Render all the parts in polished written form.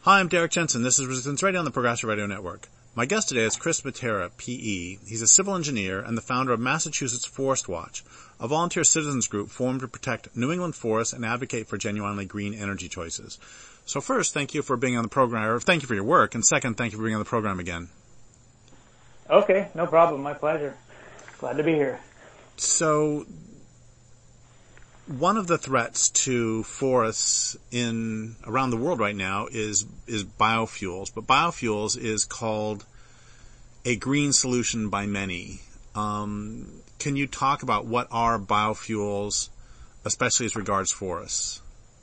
Hi, I'm Derek Jensen. This is Resistance Radio on the Progressive Radio Network. My guest today is Chris Matera, P.E. He's a civil engineer and the founder of Massachusetts Forest Watch, a volunteer citizens group formed to protect New England forests and advocate for genuinely green energy choices. So first, thank you for being on the program, or thank you for your work, and second, thank you for being on the program again. Okay, no problem. My pleasure. Glad to be here. So, one of the threats to forests around the world right now is biofuels, but biofuels is called a green solution by many. Can you talk about what are biofuels, especially as regards forests?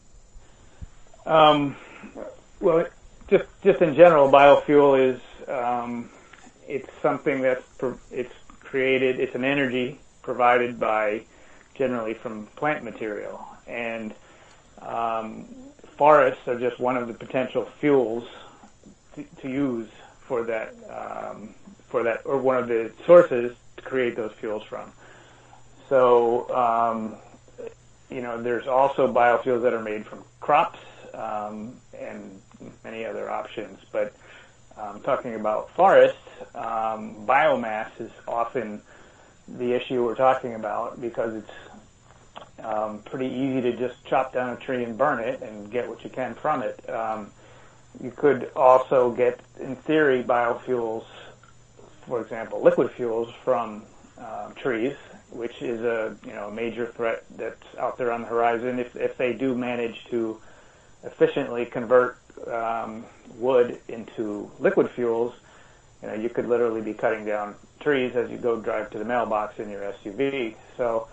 Well, just in general, biofuel is it's something that's it's created. It's an energy provided by generally from plant material, and forests are just one of the potential fuels to use for that, or one of the sources to create those fuels from. So, there's also biofuels that are made from crops and many other options. But talking about forests, biomass is often the issue we're talking about because it's pretty easy to just chop down a tree and burn it and get what you can from it. You could also get, in theory, biofuels, for example, liquid fuels from trees, which is a major threat that's out there on the horizon. If they do manage to efficiently convert wood into liquid fuels, you could literally be cutting down trees as you go drive to the mailbox in your SUV. So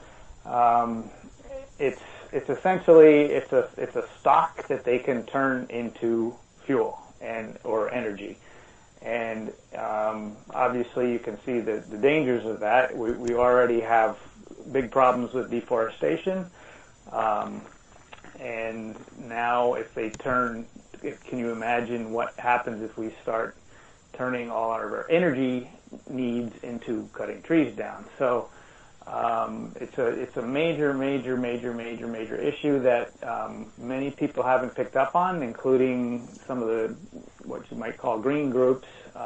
it's essentially it's a stock that they can turn into fuel or energy, and obviously you can see the dangers of that. We already have big problems with deforestation, and now can you imagine what happens if we start turning all our energy needs into cutting trees down? So it's a major issue that many people haven't picked up on, including some of the what you might call green groups.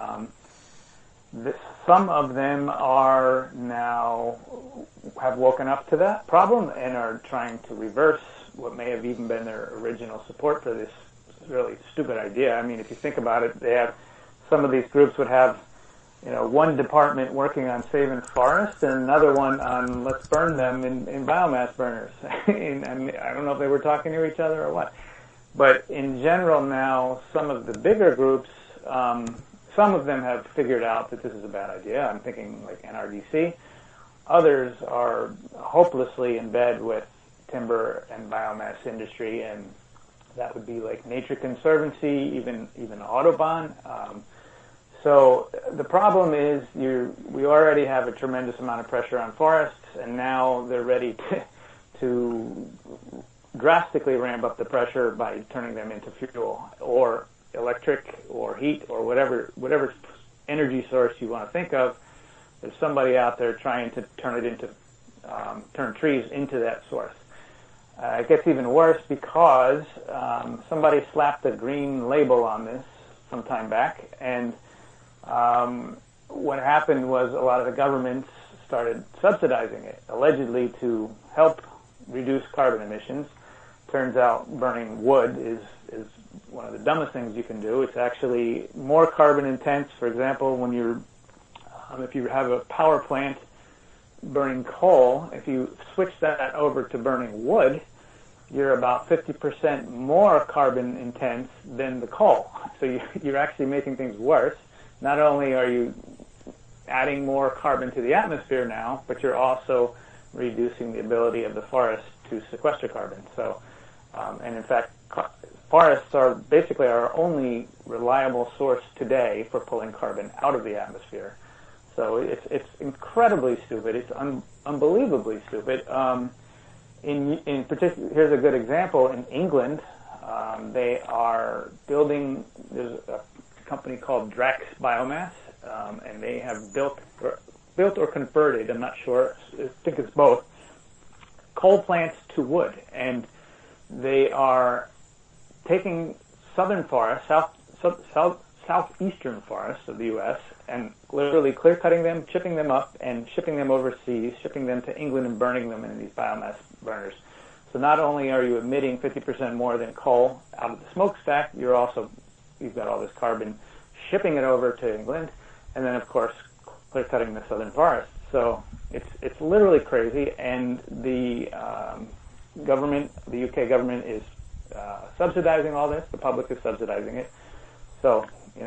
Some of them are now have woken up to that problem and are trying to reverse what may have even been their original support for this really stupid idea. I mean, if you think about it, some of these groups would have one department working on saving forests and another one on let's burn them in biomass burners. And I don't know if they were talking to each other or what. But in general now, some of the bigger groups, some of them have figured out that this is a bad idea. I'm thinking like NRDC. Others are hopelessly in bed with timber and biomass industry, and that would be like Nature Conservancy, even Audubon. So the problem is we already have a tremendous amount of pressure on forests, and now they're ready to drastically ramp up the pressure by turning them into fuel or electric or heat or whatever energy source you want to think of. There's somebody out there trying to turn trees into that source. It gets even worse because somebody slapped a green label on this some time back, and what happened was a lot of the governments started subsidizing it, allegedly to help reduce carbon emissions. Turns out burning wood is one of the dumbest things you can do. It's actually more carbon intense. For example, when if you have a power plant burning coal, if you switch that over to burning wood, you're about 50% more carbon intense than the coal. So you're actually making things worse. Not only are you adding more carbon to the atmosphere now, but you're also reducing the ability of the forest to sequester carbon. So, and in fact, forests are basically our only reliable source today for pulling carbon out of the atmosphere. So it's incredibly stupid. It's unbelievably stupid. In particular, here's a good example. In England, they are building. There's a company called Drax Biomass, and they have built or converted. I'm not sure. I think it's both. Coal plants to wood, and they are taking southern forests, southeastern forests of the U.S. and literally clear-cutting them, chipping them up, and shipping them overseas, shipping them to England and burning them in these biomass burners. So not only are you emitting 50% more than coal out of the smokestack, you've got all this carbon shipping it over to England, and then of course clear-cutting the southern forests. So it's literally crazy, and the government, the UK government, is subsidizing all this. The public is subsidizing it. So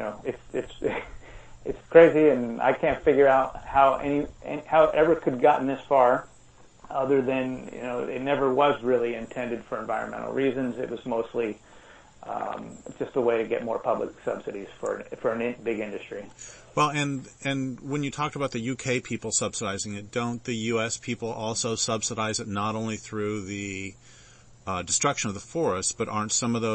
it's crazy, and I can't figure out how how it ever could have gotten this far, other than it never was really intended for environmental reasons. It was mostly just a way to get more public subsidies for a big industry. Well, and when you talked about the UK people subsidizing it, don't the US people also subsidize it not only through the destruction of the forests, but isn't some of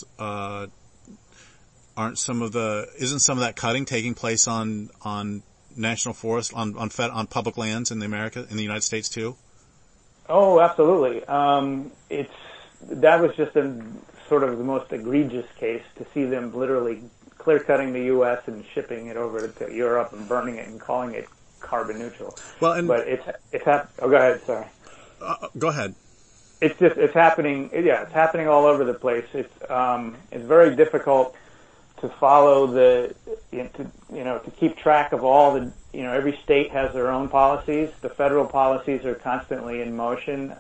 that cutting taking place on national forests, on public lands in the United States too? Oh, absolutely. That was just sort of the most egregious case, to see them literally clear-cutting the U.S. and shipping it over to Europe and burning it and calling it carbon neutral. Well, but oh, go ahead. Sorry. Go ahead. It's happening. Yeah, it's happening all over the place. It's very difficult to follow to keep track of all the, every state has their own policies. The federal policies are constantly in motion.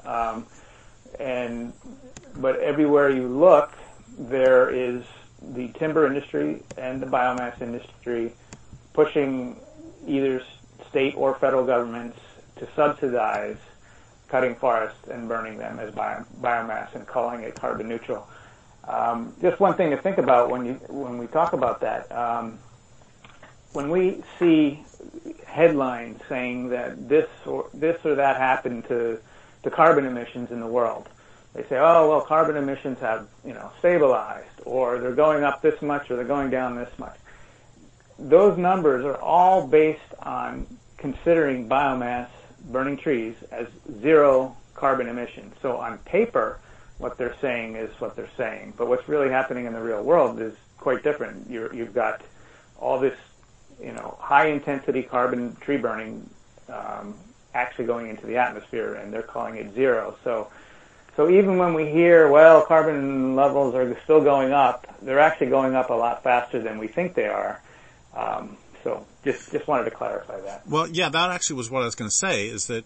But everywhere you look, there is the timber industry and the biomass industry pushing either state or federal governments to subsidize cutting forests and burning them as biomass and calling it carbon neutral. Just one thing to think about when we talk about that. When we see headlines saying that this or that happened to carbon emissions in the world, they say, oh, well, carbon emissions have, stabilized, or they're going up this much, or they're going down this much. Those numbers are all based on considering biomass, burning trees, as zero carbon emissions. So on paper, what they're saying is what they're saying. But what's really happening in the real world is quite different. You've got all this, high-intensity carbon tree burning actually going into the atmosphere, and they're calling it zero. So even when we hear, well, carbon levels are still going up, they're actually going up a lot faster than we think they are. So just wanted to clarify that. Well, yeah, that actually was what I was going to say, is that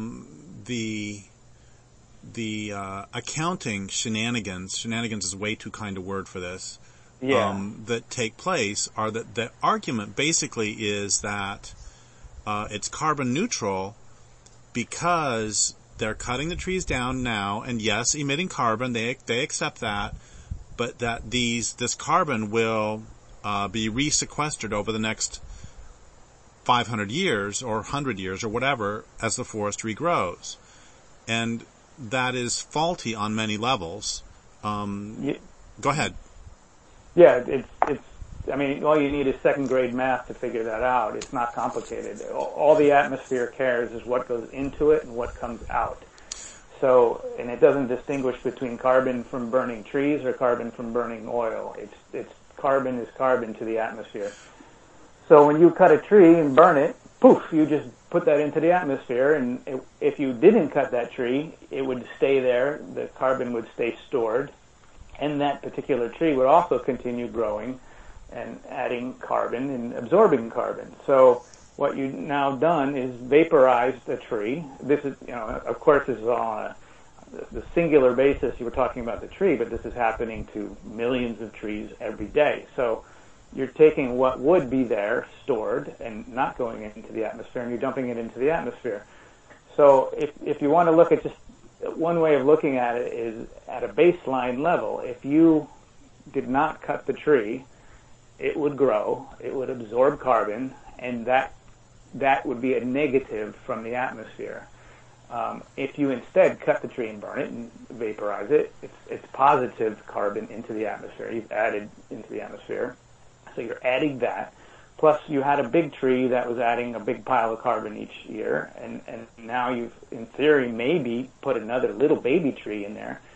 the accounting shenanigans is way too kind a word for this, that take place are that the argument basically is that it's carbon neutral because they're cutting the trees down now, and yes, emitting carbon, they accept that, but that this carbon will be resequestered over the next 500 years or 100 years or whatever as the forest regrows. And that is faulty on many levels. Go ahead. Yeah, it's. I mean, all you need is second-grade math to figure that out. It's not complicated. All the atmosphere cares is what goes into it and what comes out. So, and it doesn't distinguish between carbon from burning trees or carbon from burning oil. It's carbon is carbon to the atmosphere. So when you cut a tree and burn it, poof, you just put that into the atmosphere, and if you didn't cut that tree, it would stay there, the carbon would stay stored, and that particular tree would also continue growing and adding carbon and absorbing carbon. So what you've now done is vaporized a tree. This is, of course, this is all on the singular basis. You were talking about the tree, but this is happening to millions of trees every day. So you're taking what would be there stored and not going into the atmosphere, and you're dumping it into the atmosphere. So if you want to look at just one way of looking at it is at a baseline level. If you did not cut the tree, it would grow, it would absorb carbon, and that would be a negative from the atmosphere. If you instead cut the tree and burn it and vaporize it, it's positive carbon into the atmosphere. You've added into the atmosphere. So you're adding that. Plus you had a big tree that was adding a big pile of carbon each year, and now you've, in theory, maybe put another little baby tree in there.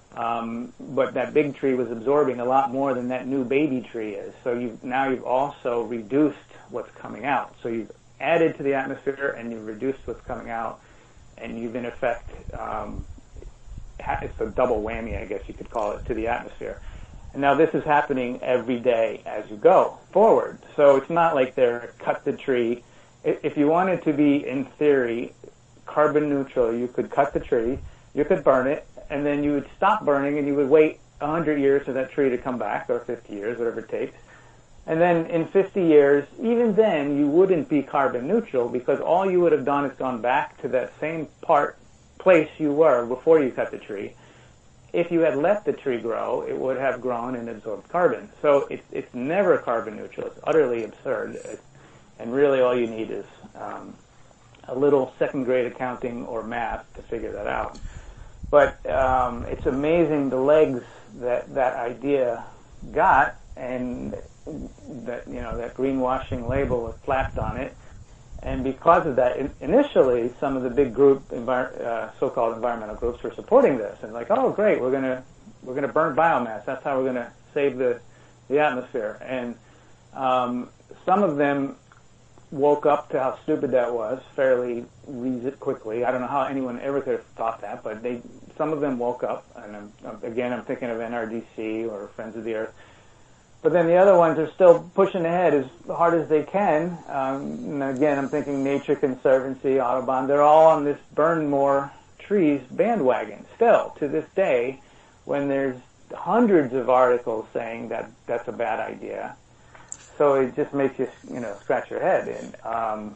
But that big tree was absorbing a lot more than that new baby tree is. So you've also reduced what's coming out. So you've added to the atmosphere and you've reduced what's coming out, and you've in effect, it's a double whammy, I guess you could call it, to the atmosphere. And now this is happening every day as you go forward. So it's not like they're cut the tree. If you wanted to be, in theory, carbon neutral, you could cut the tree, you could burn it, and then you would stop burning and you would wait 100 years for that tree to come back, or 50 years, whatever it takes. And then in 50 years, even then, you wouldn't be carbon neutral, because all you would have done is gone back to that same place you were before you cut the tree. If you had let the tree grow, it would have grown and absorbed carbon. So it's never carbon neutral. It's utterly absurd. And really all you need is a little second-grade accounting or math to figure that out. But it's amazing the legs that idea got, and that that greenwashing label was slapped on it. And because of that, initially some of the big so-called environmental groups were supporting this, and like, oh great, we're gonna burn biomass. That's how we're gonna save the atmosphere. And some of them woke up to how stupid that was fairly quickly. I don't know how anyone ever could have thought that, but some of them woke up. And I'm thinking of NRDC or Friends of the Earth. But then the other ones are still pushing ahead as hard as they can. And again, I'm thinking Nature Conservancy, Audubon. They're all on this burn more trees bandwagon still to this day, when there's hundreds of articles saying that that's a bad idea. So it just makes you scratch your head. And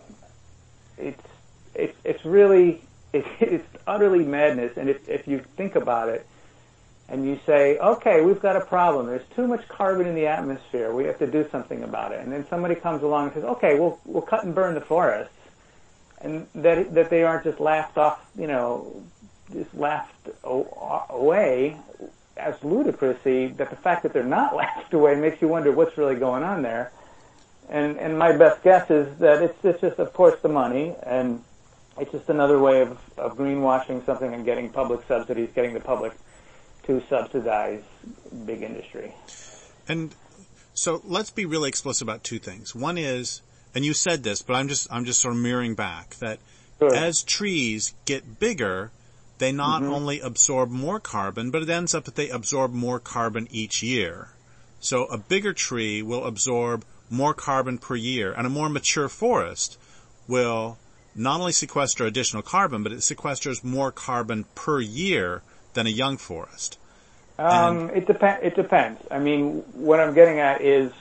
it's really it's utterly madness. And if you think about it, and you say, okay, we've got a problem. There's too much carbon in the atmosphere. We have to do something about it. And then somebody comes along and says, okay, we'll cut and burn the forests. And that they aren't just laughed off, just laughed away as ludicrousy, that the fact that they're not laughed away makes you wonder what's really going on there. And my best guess is that it's just, of course, the money, and it's just another way of greenwashing something and getting public subsidies, getting the public to subsidize big industry. And so let's be really explicit about two things. One is, and you said this, but I'm just sort of mirroring back, that sure, as trees get bigger, they not only absorb more carbon, but it ends up that they absorb more carbon each year. So a bigger tree will absorb more carbon per year, and a more mature forest will not only sequester additional carbon, but it sequesters more carbon per year than a young forest. It depends. I mean, what I'm getting at is,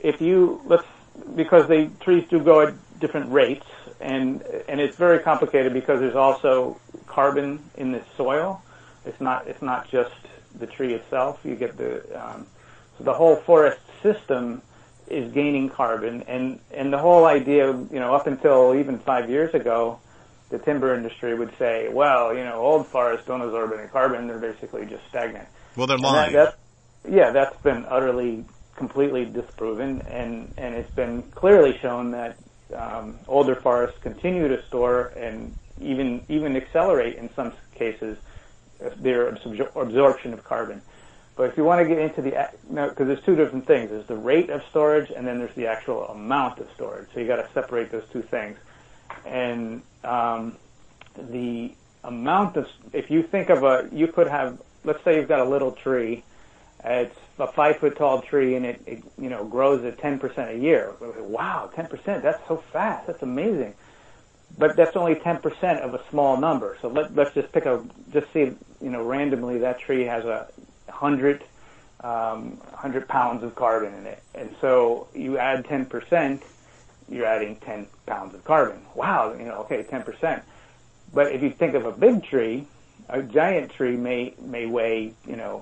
because the trees do grow at different rates, and it's very complicated because there's also carbon in the soil. It's not just the tree itself. You get so the whole forest system is gaining carbon, and the whole idea, up until even 5 years ago, the timber industry would say, well, old forests don't absorb any carbon, they're basically just stagnant. Well, they're lying. That's been utterly, completely disproven, and it's been clearly shown that older forests continue to store and even accelerate in some cases their absorption of carbon. But if you want to get into because there's two different things. There's the rate of storage, and then there's the actual amount of storage. So you got to separate those two things. And the amount of, if you think of you could have, let's say you've got a little tree, it's a 5-foot tall tree, and it grows at 10% a year. Wow, 10%, that's so fast, that's amazing. But that's only 10% of a small number. So let's just see, randomly that tree has 100 pounds of carbon in it. And so you add 10%, you're adding 10 pounds of carbon. Wow, okay, 10%. But if you think of a big tree, a giant tree may weigh,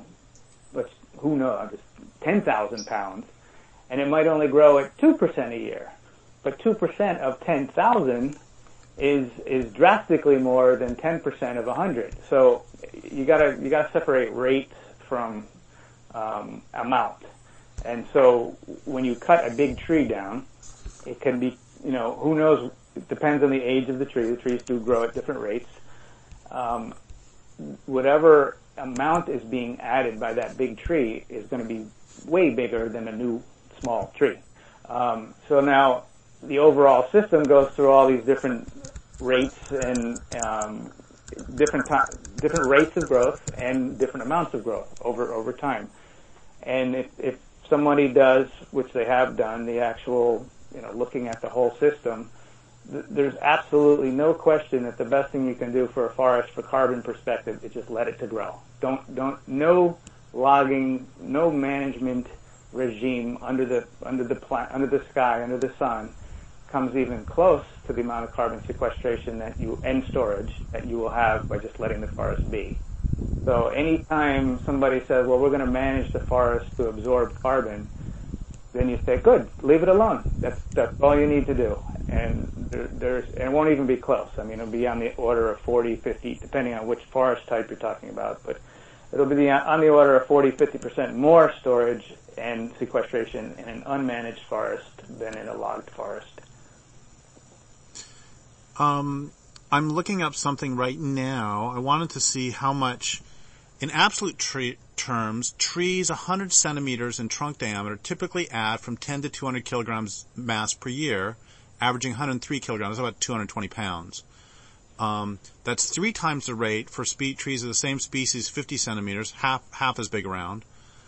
who knows, 10,000 pounds, and it might only grow at 2% a year. But 2% of 10,000 is drastically more than 10% of 100. So you gotta separate rate from amount. And so when you cut a big tree down, it can be, who knows, it depends on the age of the tree. The trees do grow at different rates. whatever amount is being added by that big tree is going to be way bigger than a new small tree. So now the overall system goes through all these different rates and different rates of growth and different amounts of growth over time. And if somebody does, which they have done, the actual, looking at the whole system, there's absolutely no question that the best thing you can do for a forest, for carbon perspective, is just let it to grow. No logging, no management regime under the sky, under the sun, comes even close to the amount of carbon sequestration and storage that you will have by just letting the forest be. So anytime somebody says, well, we're going to manage the forest to absorb carbon, then you say, good, leave it alone. That's all you need to do. And it won't even be close. I mean, it'll be on the order of 40, 50, depending on which forest type you're talking about. But it'll be on the order of 40, 50% more storage and sequestration in an unmanaged forest than in a logged forest. I'm looking up something right now. I wanted to see how much, in absolute terms, trees 100 centimeters in trunk diameter typically add from 10 to 200 kilograms mass per year, averaging 103 kilograms, about 220 pounds. That's 3 times the rate for trees of the same species, 50 centimeters, half as big around.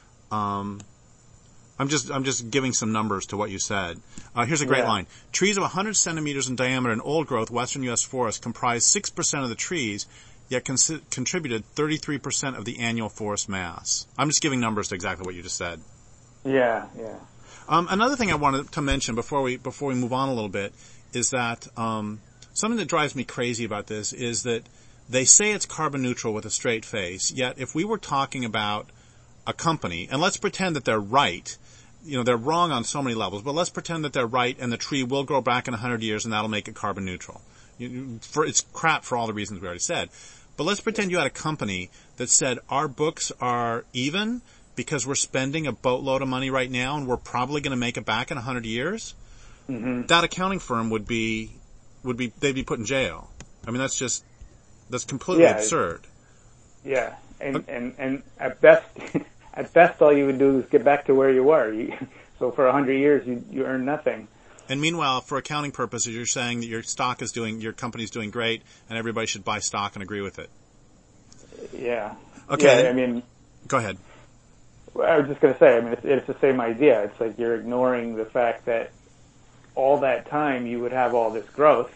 I'm just giving some numbers to what you said. Here's a great line. Trees of 100 centimeters in diameter in old growth western U.S. forests comprise 6% of the trees, yet contributed 33% of the annual forest mass. I'm just giving numbers to exactly what you just said. Yeah. Another thing I wanted to mention before we move on a little bit is that something that drives me crazy about this is that they say it's carbon neutral with a straight face, yet if we were talking about a company, and let's pretend that they're right, they're wrong on so many levels, but let's pretend that they're right and the tree will grow back in 100 years and that'll make it carbon neutral. It's crap for all the reasons we already said. But let's pretend you had a company that said our books are even because we're spending a boatload of money right now and we're probably going to make it back in 100 years. Mm-hmm. That accounting firm they'd be put in jail. I mean, that's completely absurd. Yeah. And at best, all you would do is get back to where you were. So for 100 years, you earn nothing. And meanwhile, for accounting purposes, you're saying that your company's doing great, and everybody should buy stock and agree with it. Yeah. Okay. Yeah, I mean, go ahead. I was just going to say, I mean, it's the same idea. It's like you're ignoring the fact that all that time you would have all this growth.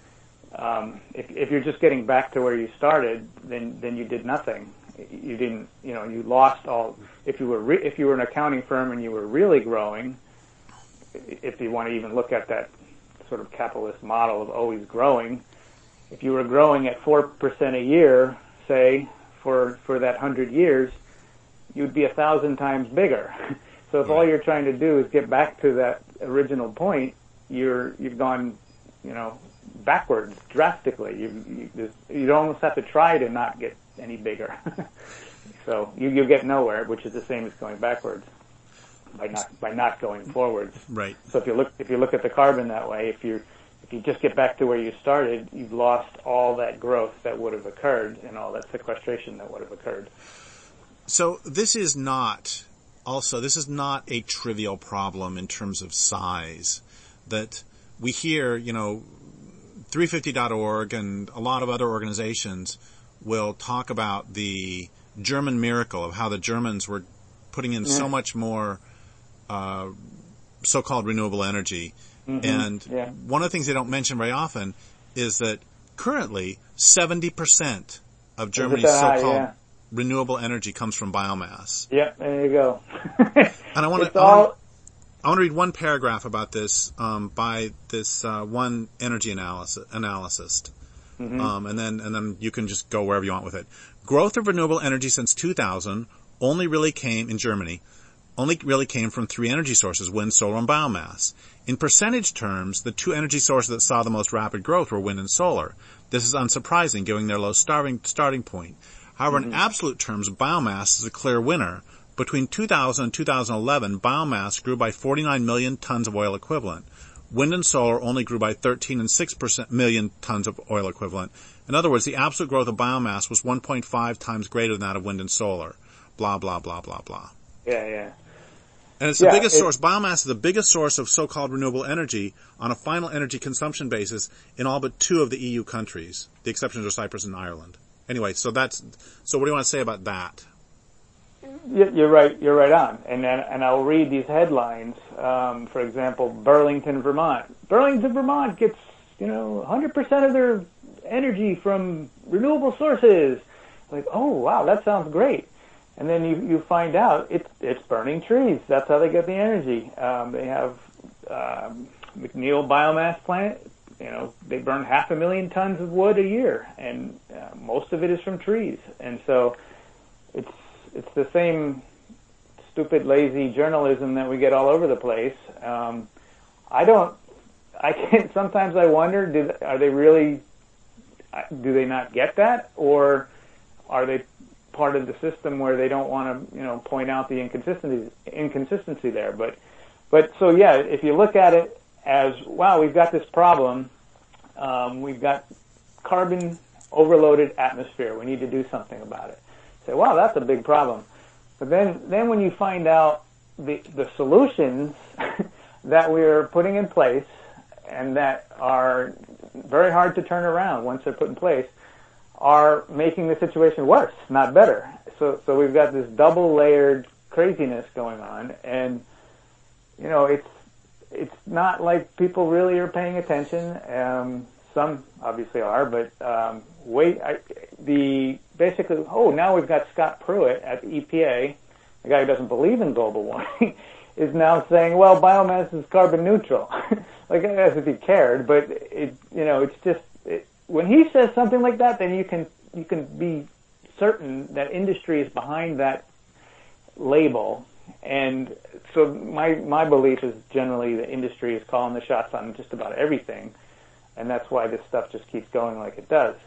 If you're just getting back to where you started, then you did nothing. You didn't, you lost all. If you were an accounting firm and you were really growing, if you want to even look at that sort of capitalist model of always growing, if you were growing at 4% a year, say for that 100 years, you'd be 1,000 times bigger. So if all you're trying to do is get back to that original point, you've gone, backwards drastically. You almost have to try to not get any bigger. So you get nowhere, which is the same as going backwards by not going forwards. Right. So if you look at the carbon that way, if you just get back to where you started, you've lost all that growth that would have occurred and all that sequestration that would have occurred. So this is not a trivial problem in terms of size. That we hear, 350.org and a lot of other organizations will talk about the German miracle of how the Germans were putting in so much more so-called renewable energy. Mm-hmm. And one of the things they don't mention very often is that currently 70% of Germany's so-called renewable energy comes from biomass. Yep, there you go. And I want to read one paragraph about this by this one energy analyst. Mm-hmm. And then you can just go wherever you want with it. Growth of renewable energy since 2000 only really came from 3 energy sources: wind, solar, and biomass. In percentage terms, the 2 energy sources that saw the most rapid growth were wind and solar. This is unsurprising, given their low starting point. However, in absolute terms, biomass is a clear winner. Between 2000 and 2011, biomass grew by 49 million tons of oil equivalent. Wind and solar only grew by 13 and 6% million tons of oil equivalent. In other words, the absolute growth of biomass was 1.5 times greater than that of wind and solar. Blah, blah, blah, blah, blah. Yeah. And it's the biggest source. Biomass is the biggest source of so-called renewable energy on a final energy consumption basis in all but 2 of the EU countries. The exceptions are Cyprus and Ireland. Anyway, so what do you want to say about that? You're right on. And I'll read these headlines. For example, Burlington, Vermont. Burlington, Vermont gets, 100% of their energy from renewable sources. Like, oh wow, that sounds great. And then you find out it's burning trees. That's how they get the energy. They have McNeil biomass plant. They burn 500,000 tons of wood a year, and most of it is from trees. And so it's the same stupid, lazy journalism that we get all over the place. Sometimes I wonder, do they not get that, or are they part of the system where they don't want to, point out the inconsistency there? But so yeah, if you look at it as, wow, we've got this problem, we've got carbon overloaded atmosphere, we need to do something about it. Say, wow, that's a big problem. But then when you find out the solutions that we're putting in place and that are very hard to turn around once they're put in place, are making the situation worse, not better. So we've got this double layered craziness going on, and it's not like people really are paying attention. Some obviously are, but now we've got Scott Pruitt at the EPA, the guy who doesn't believe in global warming, is now saying, well, biomass is carbon neutral. Like, as if he cared, but it's just. When he says something like that, then you can be certain that industry is behind that label. And so my belief is generally the industry is calling the shots on just about everything, and that's why this stuff just keeps going like it does.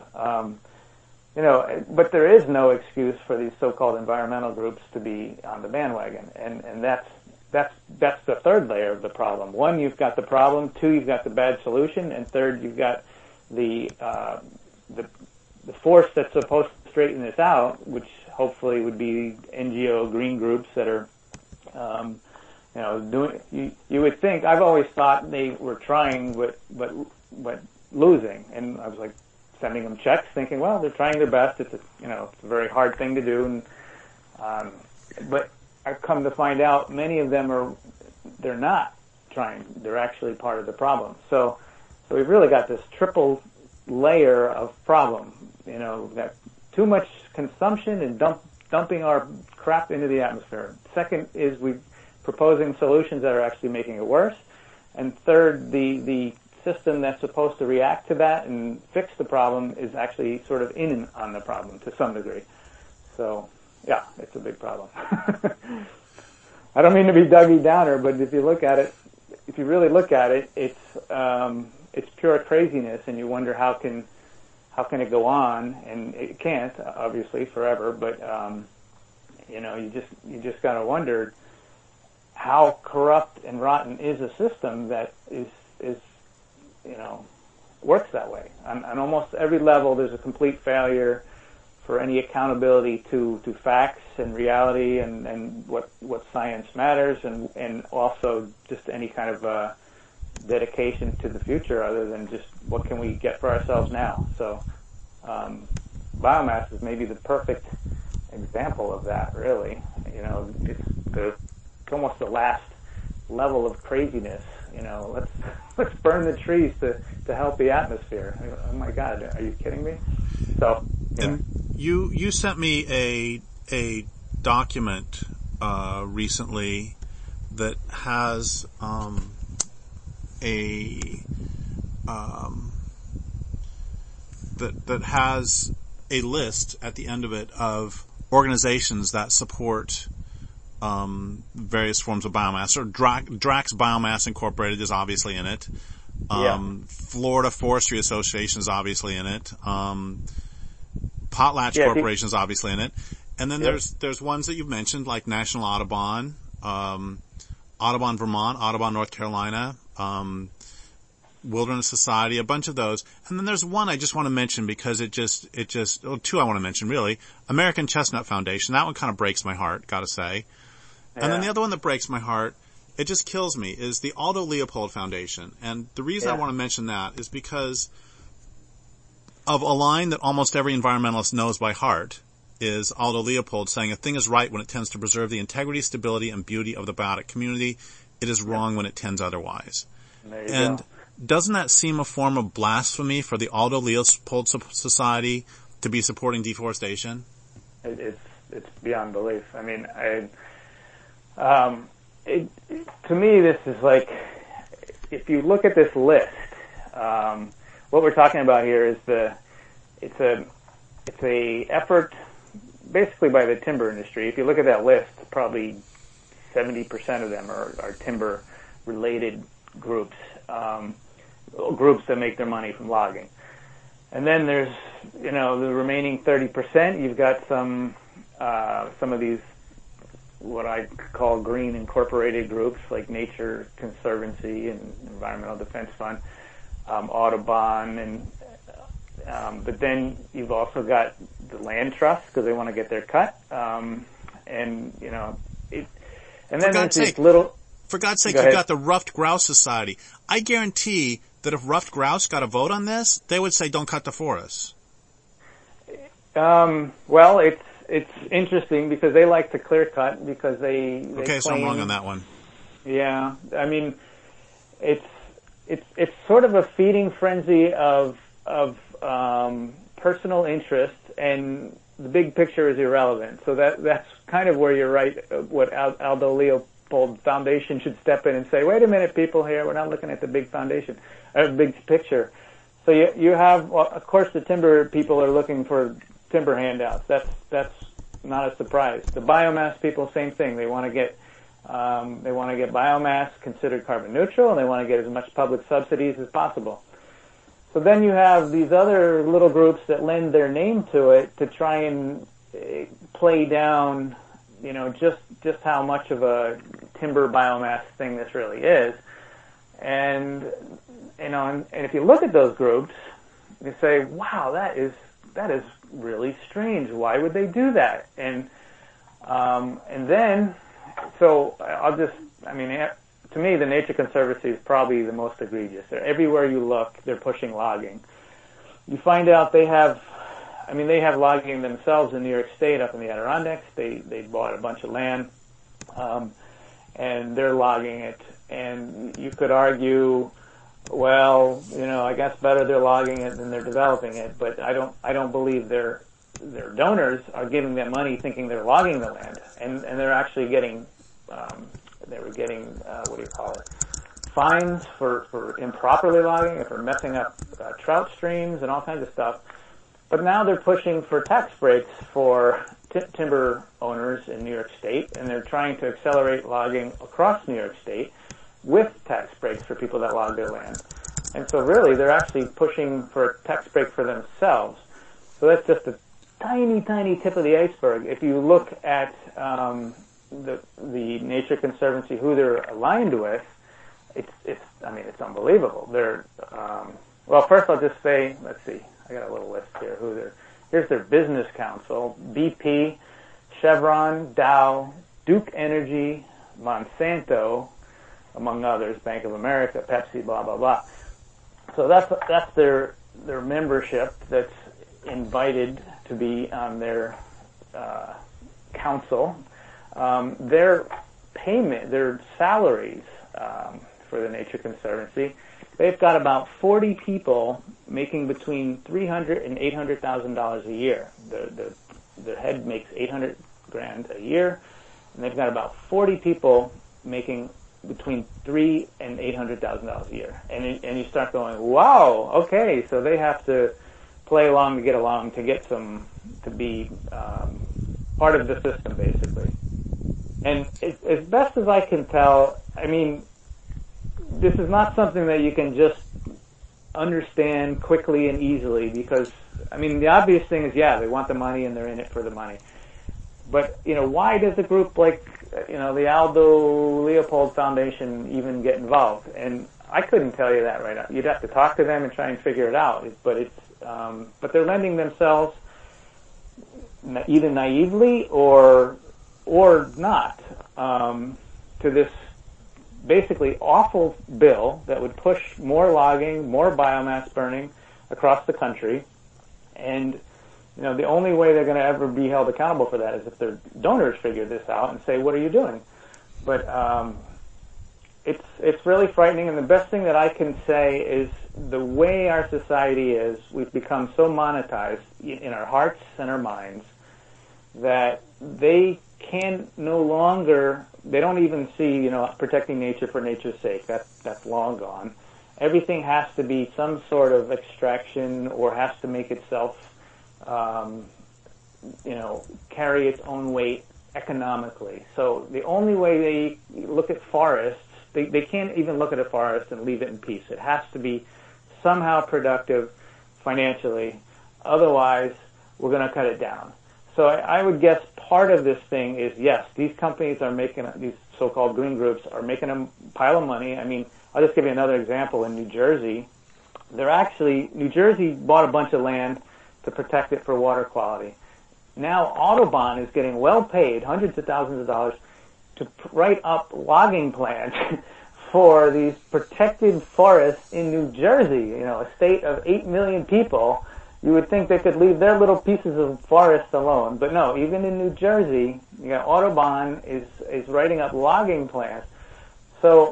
But there is no excuse for these so-called environmental groups to be on the bandwagon, and that's the third layer of the problem. 1, you've got the problem. 2, you've got the bad solution, and 3rd, you've got the force that's supposed to straighten this out, which hopefully would be NGO green groups that are, doing. You would think. I've always thought they were trying, but losing, and I was like sending them checks, thinking, well, they're trying their best. It's a very hard thing to do, and but I've come to find out many of them they're not trying. They're actually part of the problem. So we've really got this triple layer of problem. We've got too much consumption and dumping our crap into the atmosphere. Second is we're proposing solutions that are actually making it worse. And third, the system that's supposed to react to that and fix the problem is actually sort of in on the problem to some degree. So, yeah, it's a big problem. I don't mean to be Dougie Downer, but if you really look at it, it's pure craziness, and you wonder how can it go on, and it can't, obviously, forever. But you just gotta wonder how corrupt and rotten is a system that is works that way. On almost every level, there's a complete failure for any accountability to facts and reality and what science matters, and also just any kind of dedication to the future other than just what can we get for ourselves now. So biomass is maybe the perfect example of that, really. It's almost the last level of craziness. Let's burn the trees to help the atmosphere. Oh my God, are you kidding me? So and you sent me a document recently that has that has a list at the end of it of organizations that support various forms of biomass. Or Drax Biomass Incorporated is obviously in it. Florida Forestry Association is obviously in it. Potlatch Corporation is obviously in it. And then there's ones that you've mentioned, like National Audubon, Audubon Vermont, Audubon North Carolina, Wilderness Society, a bunch of those. And then there's one I just want to mention because two I want to mention really. American Chestnut Foundation. That one kind of breaks my heart, gotta say. Yeah. And then the other one that breaks my heart, it just kills me, is the Aldo Leopold Foundation. And the reason I want to mention that is because of a line that almost every environmentalist knows by heart, is Aldo Leopold saying a thing is right when it tends to preserve the integrity, stability, and beauty of the biotic community. It is wrong when it tends otherwise. And doesn't that seem a form of blasphemy for the Aldo Leopold Society to be supporting deforestation? It's beyond belief. I mean, to me, this is like, if you look at this list, what we're talking about here is it's a effort basically by the timber industry. If you look at that list, probably 70% of them are timber related groups, groups that make their money from logging. And then there's, the remaining 30%, you've got some of these, what I call green incorporated groups like Nature Conservancy and Environmental Defense Fund, Audubon, and but then you've also got the land trust because they want to get their cut, and then there's these little. For God's sake, you've got the Ruffed Grouse Society. I guarantee that if ruffed grouse got a vote on this, they would say don't cut the forests. Well, it's interesting because they like to clear cut because they okay, so I'm wrong on that one. Yeah, I mean, it's sort of a feeding frenzy of personal interest, and the big picture is irrelevant. So that's kind of where you're right. What Aldo Leopold Foundation should step in and say, wait a minute, people here, we're not looking at the big big picture. So you have, well, of course, the timber people are looking for timber handouts. That's not a surprise. The biomass people, same thing. They want to get biomass considered carbon neutral, and they want to get as much public subsidies as possible. So then you have these other little groups that lend their name to it to try and play down, just how much of a timber biomass thing this really is. And if you look at those groups, you say, wow, that is really strange. Why would they do that? And then, so to me, the Nature Conservancy is probably the most egregious. Everywhere you look, they're pushing logging. You find out they have logging themselves in New York State up in the Adirondacks. They bought a bunch of land, and they're logging it. And you could argue, well, I guess better they're logging it than they're developing it. But I don't believe their donors are giving them money thinking they're logging the land, and they're actually getting fines for improperly logging and for messing up trout streams and all kinds of stuff. But now they're pushing for tax breaks for timber owners in New York State, and they're trying to accelerate logging across New York State with tax breaks for people that log their land. And so really, they're actually pushing for a tax break for themselves. So that's just a tiny, tiny tip of the iceberg. If you look at the Nature Conservancy, who they're aligned with, it's unbelievable. They're well, first I'll just say, let's see, I got a little list here. Here's their business council: BP, Chevron, Dow, Duke Energy, Monsanto, among others, Bank of America, Pepsi, blah blah blah. So that's their membership that's invited to be on their council. Their payment, their salaries for the Nature Conservancy, they've got about 40 people making between $300,000 and $800,000 a year. The head makes $800,000 a year, and they've got about 40 people making between $300,000 and $800,000 a year. And you start going, wow, okay, so they have to play along to get along to be part of the system, basically. And as best as I can tell, this is not something that you can just understand quickly and easily because, the obvious thing is, yeah, they want the money and they're in it for the money. But, why does a group like, the Aldo Leopold Foundation even get involved? And I couldn't tell you that right now. You'd have to talk to them and try and figure it out. But they're lending themselves either naively or not to this basically awful bill that would push more logging, more biomass burning across the country. And the only way they're going to ever be held accountable for that is if their donors figure this out and say, "What are you doing?" But it's really frightening. And the best thing that I can say is the way our society is, we've become so monetized in our hearts and our minds that they can no longer. They don't even see, protecting nature for nature's sake. That's long gone. Everything has to be some sort of extraction or has to make itself, carry its own weight economically. So the only way they look at forests, they can't even look at a forest and leave it in peace. It has to be somehow productive financially. Otherwise, we're going to cut it down. So I would guess part of this thing is, yes, these companies are making, these so-called green groups are making a pile of money. I mean, I'll just give you another example. In New Jersey, New Jersey bought a bunch of land to protect it for water quality. Now Audubon is getting well paid, hundreds of thousands of dollars, to write up logging plans for these protected forests in New Jersey, a state of 8 million people. You would think they could leave their little pieces of forest alone, but no. Even in New Jersey, Audubon is writing up logging plans. So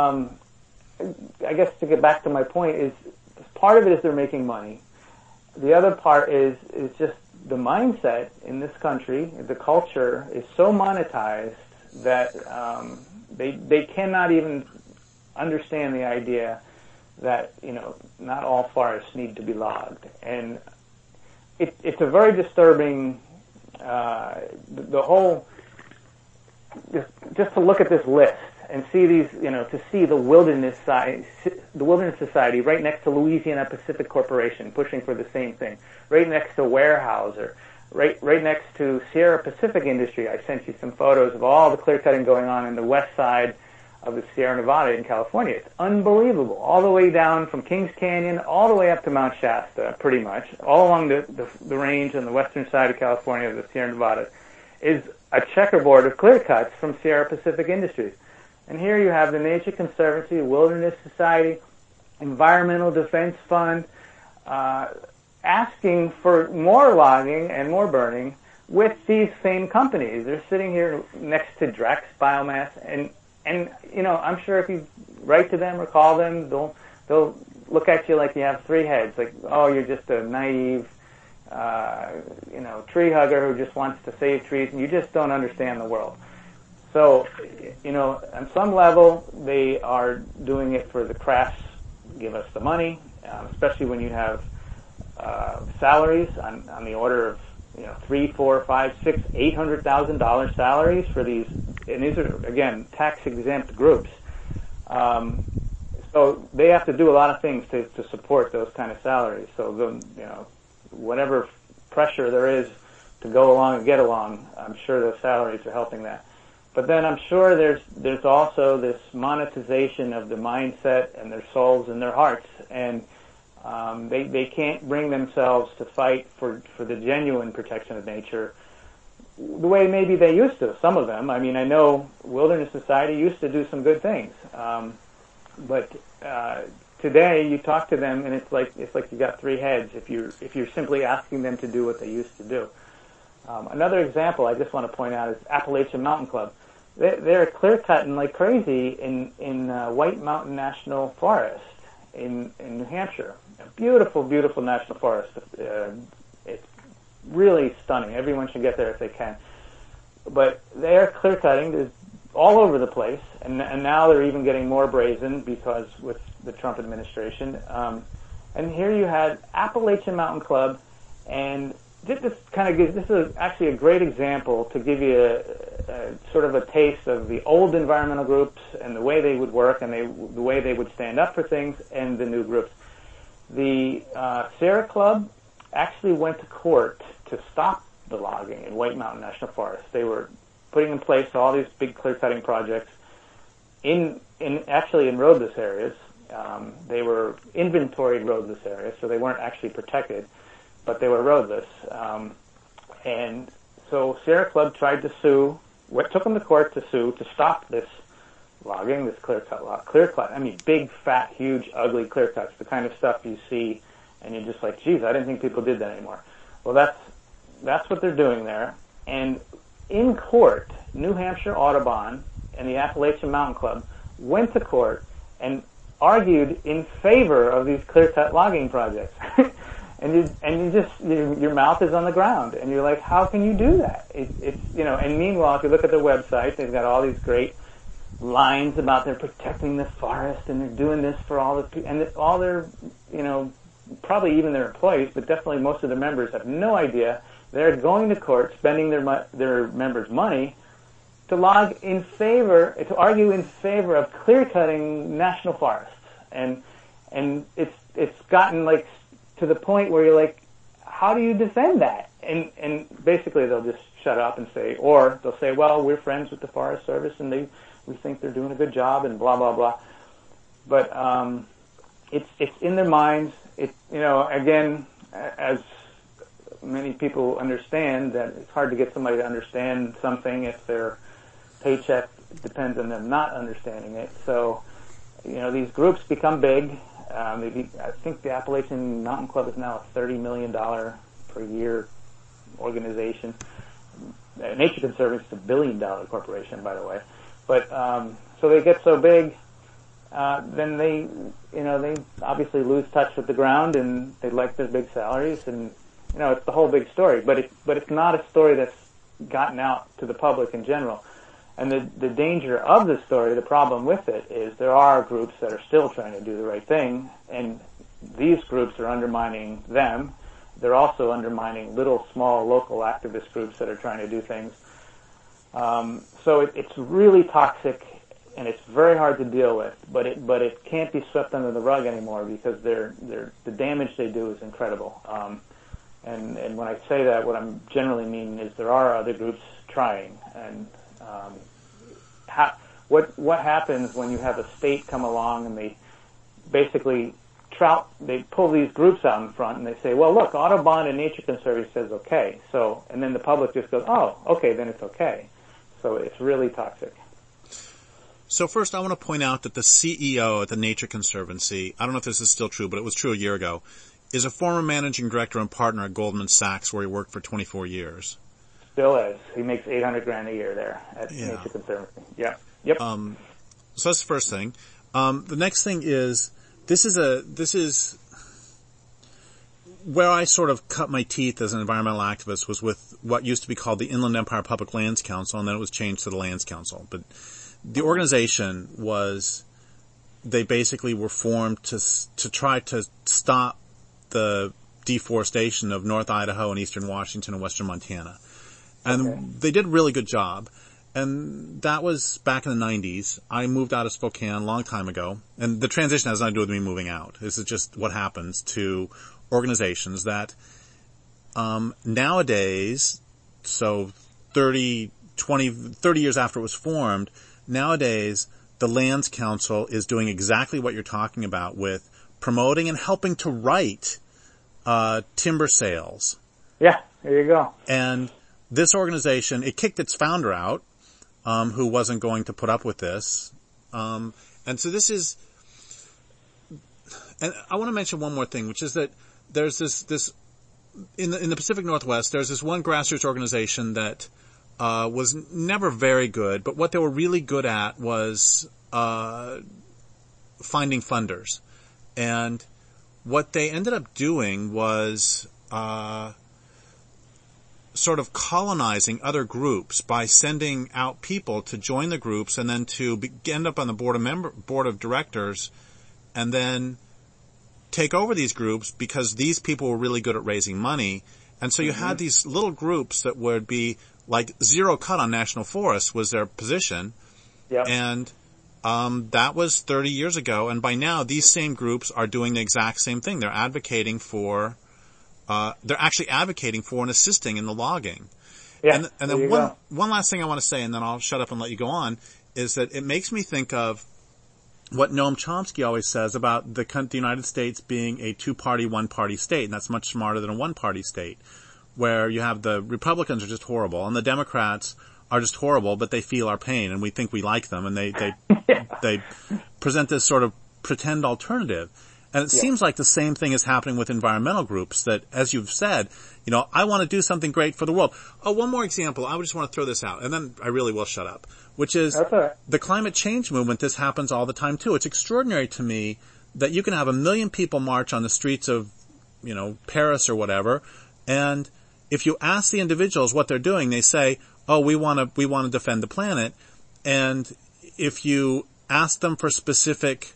I guess to get back to my point is part of it is they're making money. The other part is just the mindset in this country. The culture is so monetized that they cannot even understand the idea that not all forests need to be logged, and it's a very disturbing. The whole just to look at this list and see these, to see the Wilderness Society right next to Louisiana Pacific Corporation pushing for the same thing, right next to Weyerhaeuser, right next to Sierra Pacific Industry. I sent you some photos of all the clear cutting going on in the west side of the Sierra Nevada in California. It's unbelievable. All the way down from Kings Canyon, all the way up to Mount Shasta, pretty much, all along the range on the western side of California, the Sierra Nevada, is a checkerboard of clear cuts from Sierra Pacific Industries. And here you have the Nature Conservancy, Wilderness Society, Environmental Defense Fund, asking for more logging and more burning with these same companies. They're sitting here next to Drex Biomass, and I'm sure if you write to them or call them, they'll look at you like you have three heads, like, oh, you're just a naive, tree hugger who just wants to save trees, and you just don't understand the world. So, on some level, they are doing it for the crafts, give us the money, especially when you have salaries on the order of $300,000, $400,000, $500,000, $600,000, $800,000 salaries for these, and these are again tax exempt groups. So they have to do a lot of things to support those kind of salaries. So whatever pressure there is to go along and get along, I'm sure those salaries are helping that. But then I'm sure there's also this monetization of the mindset and their souls and their hearts, and they can't bring themselves to fight for the genuine protection of nature the way maybe they used to. Some of them. I mean, I know Wilderness Society used to do some good things, but today you talk to them and it's like you got three heads if you're simply asking them to do what they used to do. Another example I just want to point out is Appalachian Mountain Club. They're clear cutting like crazy in White Mountain National Forest in New Hampshire. A beautiful, beautiful national forest. It's really stunning. Everyone should get there if they can. But they're clear cutting all over the place, and now they're even getting more brazen because with the Trump administration. And here you had Appalachian Mountain Club, and this is actually a great example to give you a sort of a taste of the old environmental groups and the way they would work and the way they would stand up for things, and the new groups. The Sierra Club actually went to court to stop the logging in White Mountain National Forest. They were putting in place all these big clear-cutting projects in roadless areas, They were inventoried roadless areas, so they weren't actually protected, but they were roadless. And so Sierra Club tried to sue, took them to court to sue to stop this logging, this clear-cut, I mean, big, fat, huge, ugly clear cuts, the kind of stuff you see, and you're just like, geez, I didn't think people did that anymore. Well, that's what they're doing there. And in court, New Hampshire Audubon and the Appalachian Mountain Club went to court and argued in favor of these clear-cut logging projects. Your mouth is on the ground, and you're like, how can you do that? And meanwhile, if you look at their website, they've got all these great lines about they're protecting the forest and they're doing this for all their, probably even their employees, but definitely most of the members have no idea. They're going to court, spending their members' money to argue in favor of clear-cutting national forests. And it's gotten like to the point where you're like, how do you defend that? And basically they'll just shut up and say, or they'll say, well, we're friends with the Forest Service and we think they're doing a good job and blah, blah, blah. But it's in their minds. Again, as many people understand, that it's hard to get somebody to understand something if their paycheck depends on them not understanding it. So, these groups become big. I think the Appalachian Mountain Club is now a $30 million per year organization. Nature Conservancy is a $1 billion corporation, by the way. But so they get so big, then they obviously lose touch with the ground, and they like their big salaries, and it's the whole big story. But it's not a story that's gotten out to the public in general. And the danger of the story, the problem with it, is there are groups that are still trying to do the right thing, and these groups are undermining them. They're also undermining little, small, local activist groups that are trying to do things. So it's really toxic, and it's very hard to deal with. But it can't be swept under the rug anymore because the damage they do is incredible. And when I say that, what I'm generally meaning is there are other groups trying. And what happens when you have a state come along and they basically they pull these groups out in front and they say, well, look, Audubon and Nature Conservancy says okay. So, and then the public just goes, oh, okay, then it's okay. So it's really toxic. So first, I want to point out that the CEO at the Nature Conservancy, I don't know if this is still true, but it was true a year ago, is a former managing director and partner at Goldman Sachs, where he worked for 24 years. Still is. He makes $800,000 a year there at Nature Conservancy. Yeah. Yep. So that's the first thing. The next thing is, this is where I sort of cut my teeth as an environmental activist was with what used to be called the Inland Empire Public Lands Council, and then it was changed to the Lands Council. But the organization they basically were formed to try to stop the deforestation of North Idaho and Eastern Washington and Western Montana. And They did a really good job. And that was back in the 90s. I moved out of Spokane a long time ago. And the transition has nothing to do with me moving out. This is just what happens to organizations that nowadays, so 30 years after it was formed, nowadays the Lands Council is doing exactly what you're talking about with promoting and helping to write timber sales. Yeah, there you go. And this organization, it kicked its founder out, who wasn't going to put up with this. And so this is, and I want to mention one more thing, which is that there's this in the Pacific Northwest, there's this one grassroots organization that was never very good, but what they were really good at was finding funders. And what they ended up doing was sort of colonizing other groups by sending out people to join the groups and then to end up on the board of directors and then take over these groups because these people were really good at raising money. And so you had these little groups that would be like zero cut on national forests was their position. Yep. And that was 30 years ago. And by now, these same groups are doing the exact same thing. They're advocating for they're actually advocating for and assisting in the logging. Yeah, and then one last thing I want to say, and then I'll shut up and let you go on, is that it makes me think of what Noam Chomsky always says about the United States being a two-party, one-party state, and that's much smarter than a one-party state, where you have the Republicans are just horrible, and the Democrats are just horrible, but they feel our pain, and we think we like them, and they present this sort of pretend alternative. And it seems like the same thing is happening with environmental groups, that, as you've said, I want to do something great for the world. Oh, one more example. I just want to throw this out, and then I really will shut up, which is the climate change movement. This happens all the time, too. It's extraordinary to me that you can have 1 million people march on the streets of, Paris or whatever, and if you ask the individuals what they're doing, they say, oh, we want to defend the planet. And if you ask them for specific,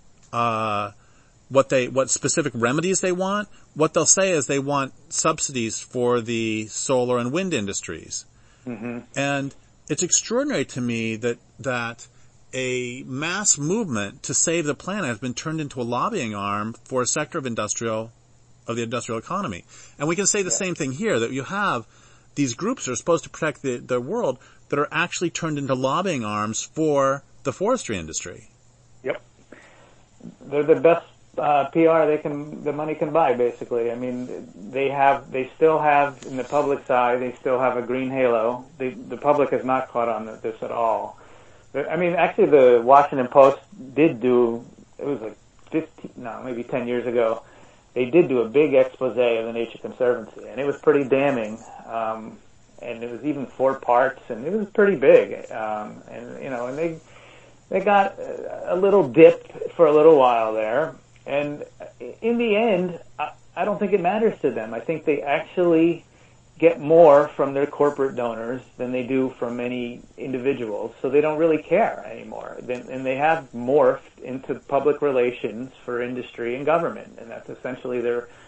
what specific remedies they want, what they'll say is they want subsidies for the solar and wind industries. Mm-hmm. And it's extraordinary to me that a mass movement to save the planet has been turned into a lobbying arm for a sector of the industrial economy. And we can say the same thing here, that you have these groups that are supposed to protect the world that are actually turned into lobbying arms for the forestry industry. Yep. They're the best PR the money can buy, basically. I mean, they still have, in the public side, they still have a green halo. The public has not caught on this at all. I mean, actually, the Washington Post did do, it was like maybe 10 years ago, they did do a big expose of the Nature Conservancy, and it was pretty damning. And it was even 4 parts, and it was pretty big. And they got a little dip for a little while there. And in the end, I don't think it matters to them. I think they actually get more from their corporate donors than they do from many individuals, so they don't really care anymore. And they have morphed into public relations for industry and government, and that's essentially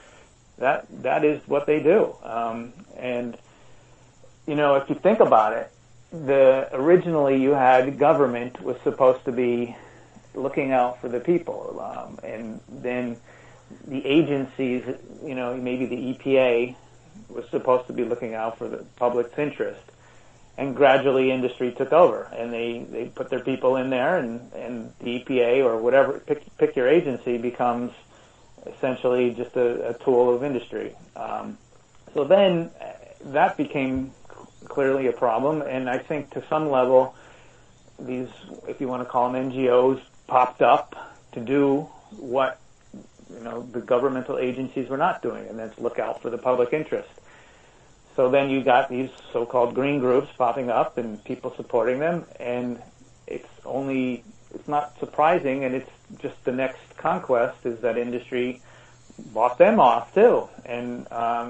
that is what they do. And if you think about it, originally you had government was supposed to be looking out for the people, and then the agencies, maybe the EPA was supposed to be looking out for the public's interest, and gradually industry took over, and they put their people in there, and the EPA or whatever, pick your agency, becomes essentially just a tool of industry. So then that became clearly a problem, and I think to some level these, if you want to call them NGOs, popped up to do what the governmental agencies were not doing, and that's look out for the public interest. So then you got these so-called green groups popping up and people supporting them, and it's not surprising, and it's just the next conquest is that industry bought them off too, and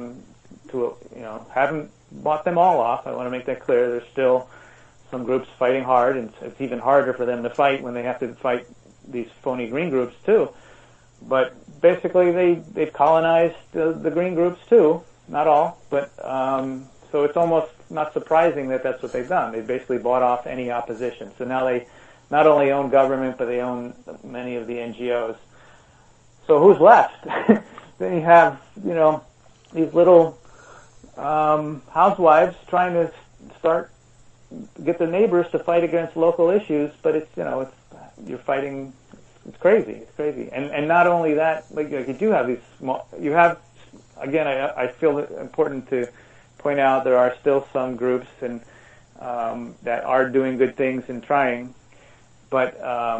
haven't bought them all off. I want to make that clear. There's still some groups fighting hard, and it's even harder for them to fight when they have to fight these phony green groups too. But basically, they've colonized the green groups too. Not all, but so it's almost not surprising that that's what they've done. They basically bought off any opposition. So now they not only own government, but they own many of the NGOs. So who's left? Then you have these little housewives trying to get the neighbors to fight against local issues, but you're fighting. It's crazy. And not only that, like you do have these small. You have, again, I feel it important to point out there are still some groups and that are doing good things and trying, but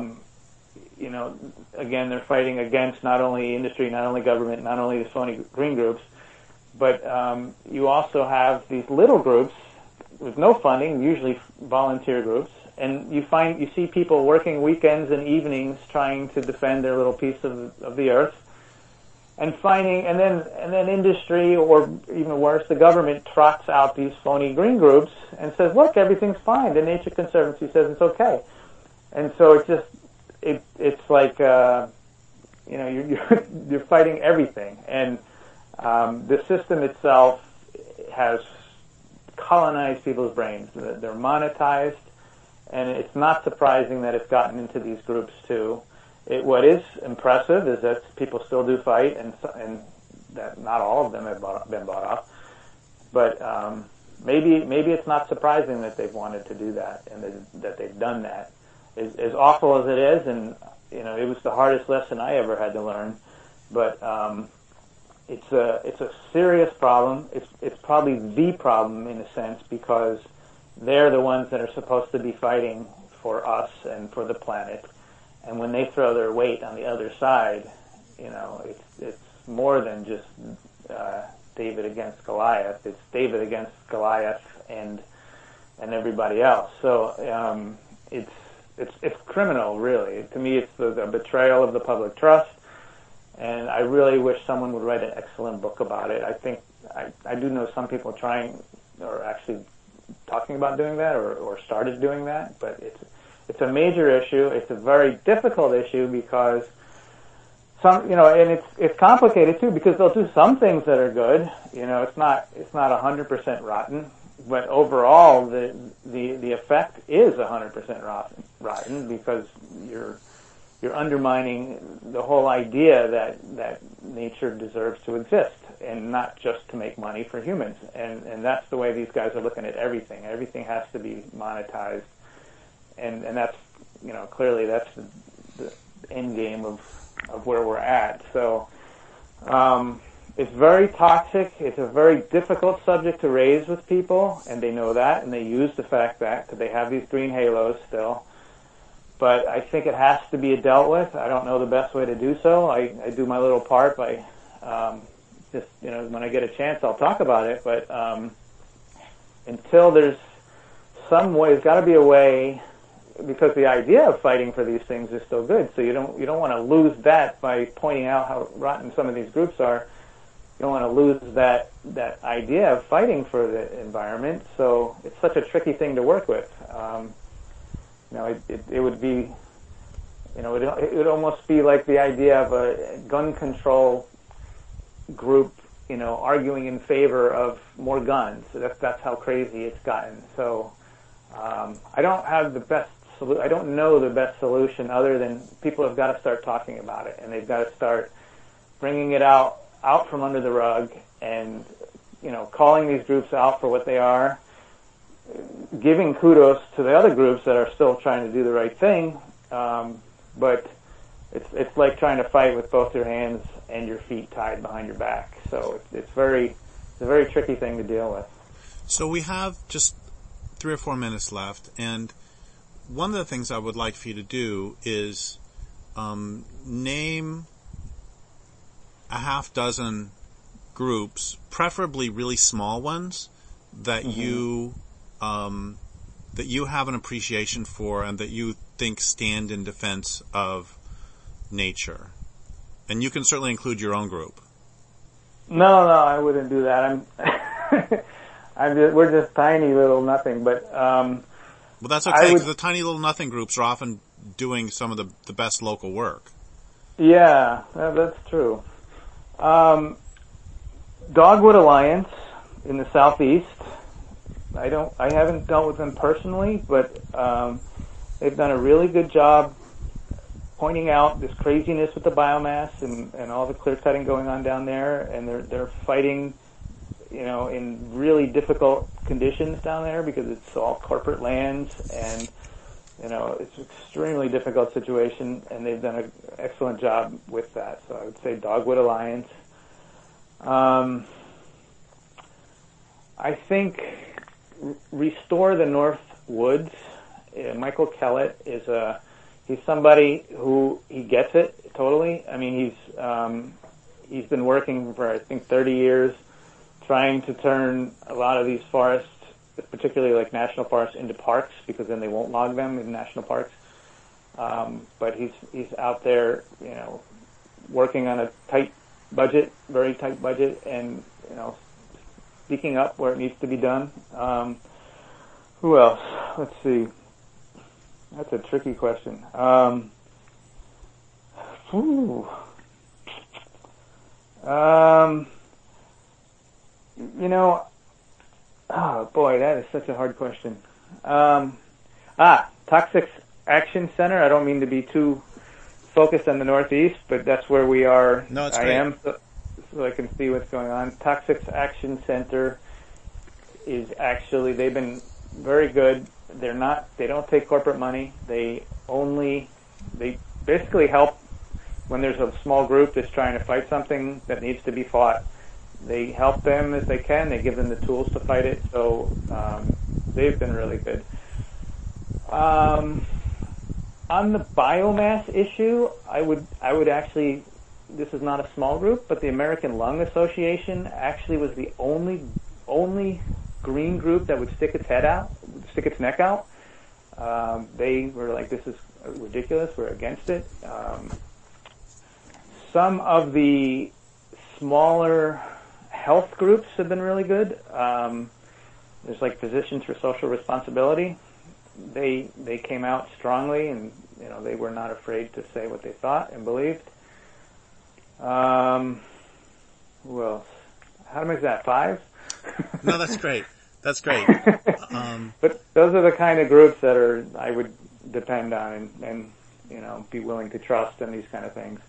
again, they're fighting against not only industry, not only government, not only the phony green groups, but you also have these little groups with no funding, usually volunteer groups, and you see people working weekends and evenings trying to defend their little piece of the earth, and then industry, or even worse, the government trots out these phony green groups and says, look, everything's fine. The Nature Conservancy says it's okay. And so it's like you're fighting everything, and the system itself has colonized people's brains. They're monetized, and it's not surprising that it's gotten into these groups too. What is impressive is that people still do fight, and that not all of them have been bought off. But maybe it's not surprising that they've wanted to do that and that they've done that. as awful as it is, and it was the hardest lesson I ever had to learn. But it's a serious problem. It's probably the problem in a sense, because they're the ones that are supposed to be fighting for us and for the planet. And when they throw their weight on the other side, it's more than just David against Goliath. It's David against Goliath and everybody else. So it's criminal, really. To me, it's the betrayal of the public trust. And I really wish someone would write an excellent book about it. I think I do know some people trying or actually talking about doing that or started doing that, but it's a major issue. It's a very difficult issue because and it's complicated too, because they'll do some things that are good. It's not 100% rotten, but overall the effect is 100% rotten, because you're undermining the whole idea that nature deserves to exist and not just to make money for humans. And that's the way these guys are looking at everything. Everything has to be monetized. And that's, clearly that's the end game of where we're at. So, it's very toxic. It's a very difficult subject to raise with people, and they know that, and they use the fact that they have these green halos still. But I think it has to be dealt with. I don't know the best way to do so. I do my little part by just, when I get a chance, I'll talk about it. But until there's some way, there's got to be a way, because the idea of fighting for these things is still good. So you don't want to lose that by pointing out how rotten some of these groups are. You don't want to lose that idea of fighting for the environment. So it's such a tricky thing to work with. It would be, it would almost be like the idea of a gun control group, arguing in favor of more guns. So that's how crazy it's gotten. So I don't have the best I don't know the best solution, other than people have got to start talking about it, and they've got to start bringing it out from under the rug, and calling these groups out for what they are, giving kudos to the other groups that are still trying to do the right thing, but it's like trying to fight with both your hands and your feet tied behind your back. So it's a very tricky thing to deal with. So we have just 3 or 4 minutes left, and one of the things I would like for you to do is name a half dozen groups, preferably really small ones, that you have an appreciation for and that you think stand in defense of nature. And you can certainly include your own group. No, I wouldn't do that. We're just tiny little nothing, but well, that's okay, because the tiny little nothing groups are often doing some of the best local work. Yeah, that's true. Dogwood Alliance in the southeast. I haven't dealt with them personally, but they've done a really good job pointing out this craziness with the biomass and all the clear cutting going on down there, and they're fighting, in really difficult conditions down there, because it's all corporate lands, and it's an extremely difficult situation, and they've done an excellent job with that. So I would say Dogwood Alliance. I think Restore the North Woods. Michael Kellett he's somebody who, he gets it totally. I mean, he's been working for, I think, 30 years trying to turn a lot of these forests, particularly like national forests, into parks, because then they won't log them in national parks. But he's out there, working on a tight budget, very tight budget, and, speaking up where it needs to be done. Who else? Let's see. That's a tricky question. Oh boy, that is such a hard question. Toxics Action Center. I don't mean to be too focused on the Northeast, but that's where we are. No, it's great. I am, so I can see what's going on. Toxics Action Center is actually, they've been very good. They don't take corporate money. They they basically help when there's a small group that's trying to fight something that needs to be fought. They help them as they can. They give them the tools to fight it. So they've been really good. On the biomass issue, I would actually, this is not a small group, but the American Lung Association actually was the only green group that would stick its neck out. They were like, this is ridiculous, we're against it. Some of the smaller health groups have been really good. There's like Physicians for Social Responsibility. They came out strongly, and they were not afraid to say what they thought and believed. Who else? How many is that? 5? No, that's great. That's great. But those are the kind of groups that I would depend on and be willing to trust in these kind of things.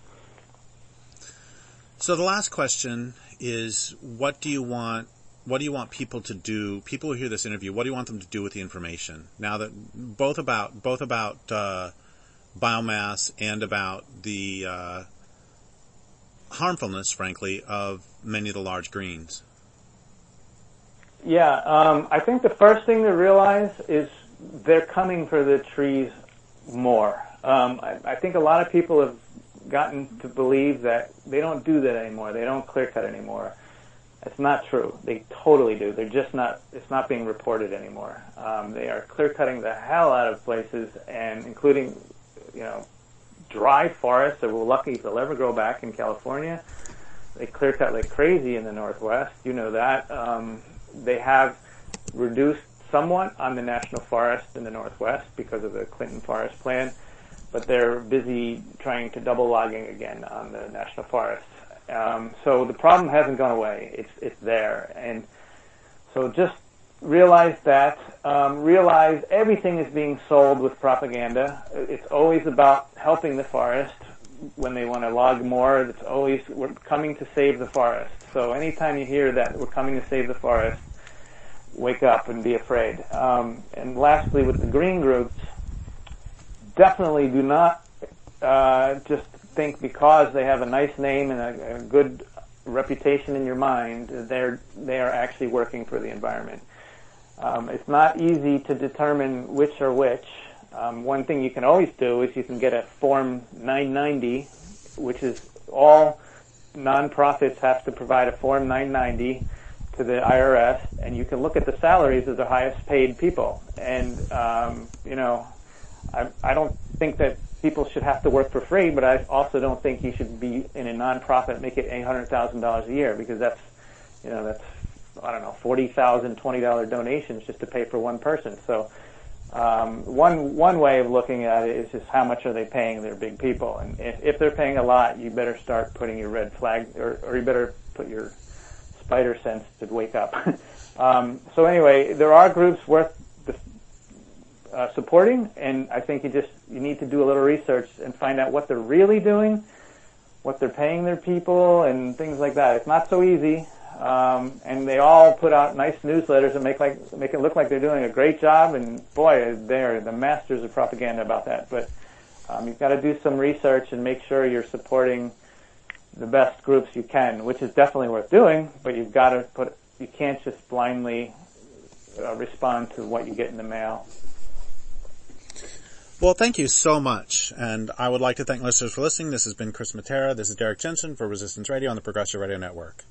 So the last question is, what do you want people to do? People who hear this interview, what do you want them to do with the information? Now that both about biomass and about the harmfulness, frankly, of many of the large greens. Yeah, I think the first thing to realize is they're coming for the trees more. I think a lot of people have gotten to believe that they don't do that anymore. They don't clear cut anymore. It's not true. They totally do. They're just not, it's not being reported anymore. They are clear cutting the hell out of places, and including, dry forests that we're lucky if they'll ever grow back in California. They clear cut like crazy in the Northwest. You know that. They have reduced somewhat on the national forest in the Northwest because of the Clinton Forest Plan, but they're busy trying to double logging again on the national forests. So the problem hasn't gone away. It's there. And so just realize that. Realize everything is being sold with propaganda. It's always about helping the forest. When they want to log more, it's always, we're coming to save the forest. So anytime you hear that we're coming to save the forest, wake up and be afraid. And lastly, with the green groups, definitely do not just think because they have a nice name and a good reputation in your mind, they are actually working for the environment. It's not easy to determine which are which. One thing you can always do is you can get a Form 990, which is all nonprofits have to provide a Form 990 to the IRS, and you can look at the salaries of the highest paid people. And, I don't think that people should have to work for free, but I also don't think you should be in a nonprofit making $800,000 a year, because that's I don't know, $40,000, $20 donations just to pay for one person. So one way of looking at it is just how much are they paying their big people, and if they're paying a lot, you better start putting your red flag, or you better put your spider sense to wake up. So anyway, there are groups worth supporting, and I think you need to do a little research and find out what they're really doing, what they're paying their people, and things like that. It's not so easy. And they all put out nice newsletters and make it look like they're doing a great job, and boy, they're the masters of propaganda about that. But you've got to do some research and make sure you're supporting the best groups you can, which is definitely worth doing, but you can't just blindly respond to what you get in the mail. Well, thank you so much, and I would like to thank listeners for listening. This has been Chris Matera. This is Derek Jensen for Resistance Radio on the Progressive Radio Network.